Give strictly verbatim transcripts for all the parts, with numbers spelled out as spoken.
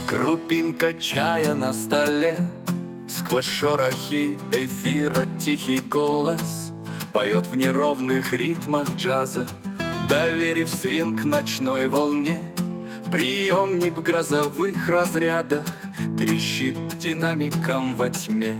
Крупинка чая на столе, сквозь шорохи эфира тихий голос поет в неровных ритмах джаза, доверив свинг ночной волне. Приемник в грозовых разрядах трещит динамиком во тьме.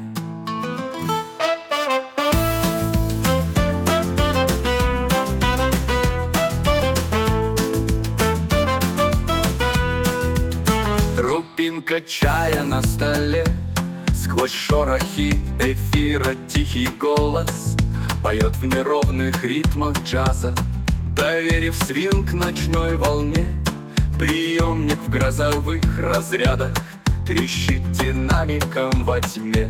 Крупинка чая на столе, сквозь шорохи эфира тихий голос поет в неровных ритмах джаза, доверив свинг ночной волне. Приемник в грозовых разрядах трещит динамиком во тьме.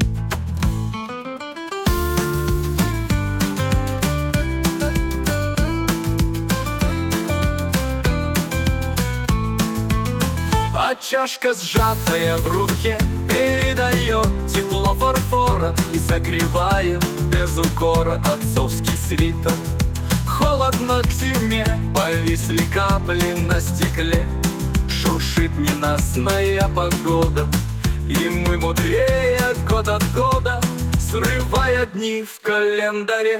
А чашка, сжатая в руке, передает тепло фарфора и согревает без укора отцовский свитер. Холодно к зиме, повисли капли на стекле, шуршит ненастная погода, и мы мудрее год от года, срывая дни в календаре.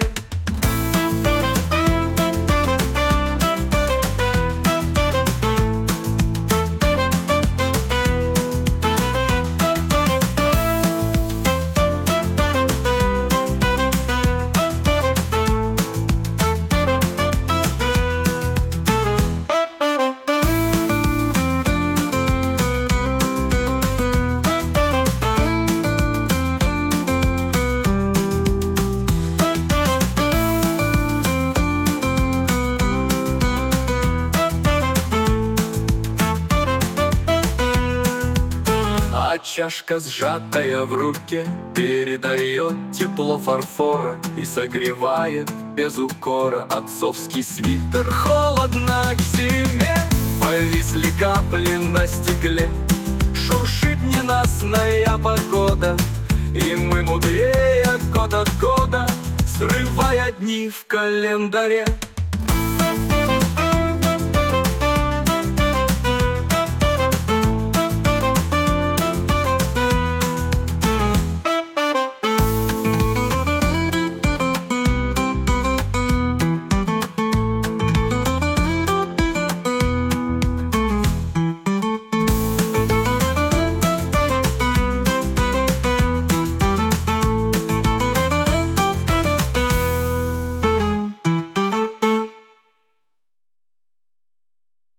А чашка, сжатая в руке, передает тепло фарфора и согревает без укора отцовский свитер. Холодно к зиме, повисли капли на стекле, шуршит ненастная погода, и мы мудрее год от года, срывая дни в календаре.